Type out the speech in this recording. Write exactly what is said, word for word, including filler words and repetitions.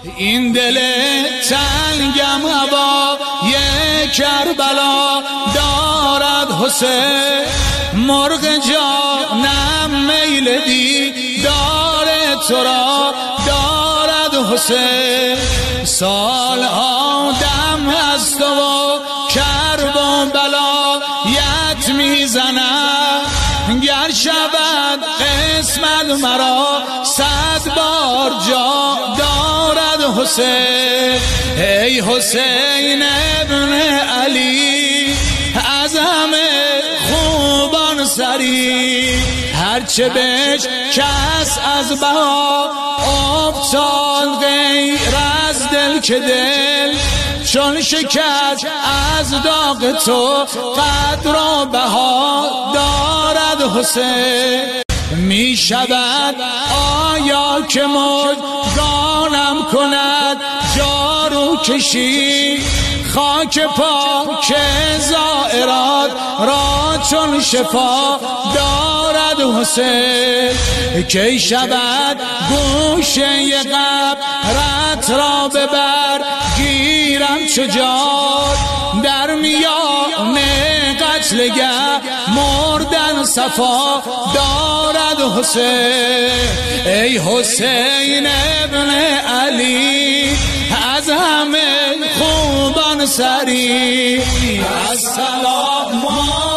این دل تنگم هوا یک کربلا دارد حسین، مرغ جانم میل دیدار تو را دارد حسین. سال آدم از تو و کرب و بلایت میزند، گر شود قسمت مرا صد بار جا دارد حسین. ای حسین ابن علی از همه خوبان سری، هرچه بهش کس از بها افتاد غیر از دل که دل چون شکست از داغ تو قدر و بها دارد حسین. می شود آیا که مژگانم کند جارو کشی، خاک پاک زائرات را چون شفا دارد حسین. کی شود گوشه قبرت را ببر گیرم چجار، در میان قتلگه مردن صفا دارد حسین. ای حسین ابن علی از همه خوبان سری، السلام